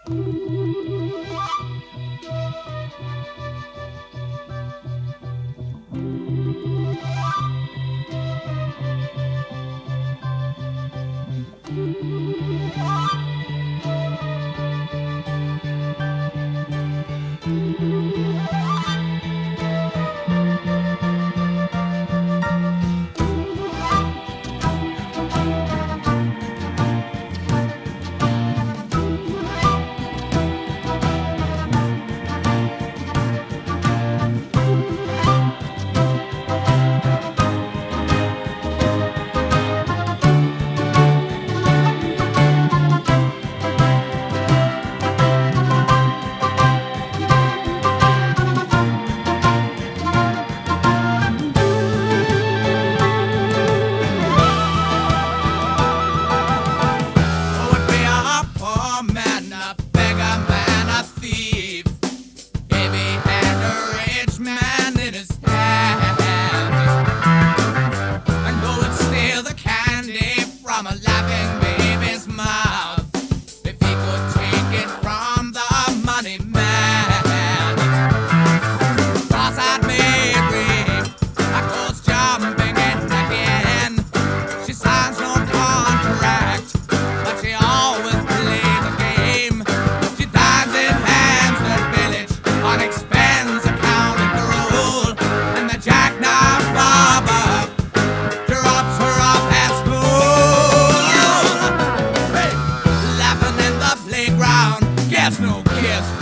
From a laughing baby's mouth, if he could take it from the money man. Cross-eyed Mary, that goes jumping in again. She signs no contract, but she always plays the game. She dives in Hampstead Village on expense accounting the rule, and the jackknife robber drops her off at school. Playground, guess no kiss.